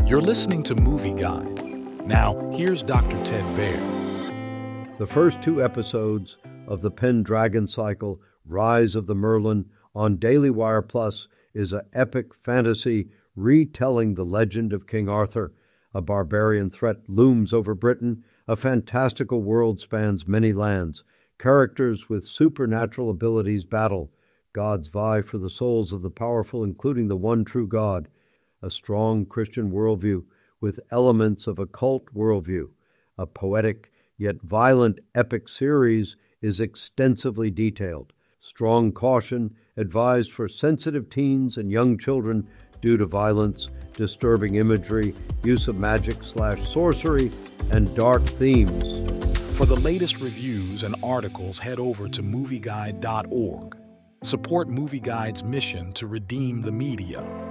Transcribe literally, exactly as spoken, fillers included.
You're listening to Movie Guide. Now, here's Doctor Ted Baird. The first two episodes of the Pendragon cycle, Rise of the Merlin, on Daily Wire Plus is an epic fantasy retelling the legend of King Arthur. A barbarian threat looms over Britain. A fantastical world spans many lands. Characters with supernatural abilities battle. Gods vie for the souls of the powerful, including the one true God. A strong Christian worldview with elements of a cult worldview. A poetic yet violent epic series is extensively detailed. Strong caution advised for sensitive teens and young children due to violence, disturbing imagery, use of magic slash sorcery, and dark themes. For the latest reviews and articles, head over to movie guide dot org. Support Movie Guide's mission to redeem the media.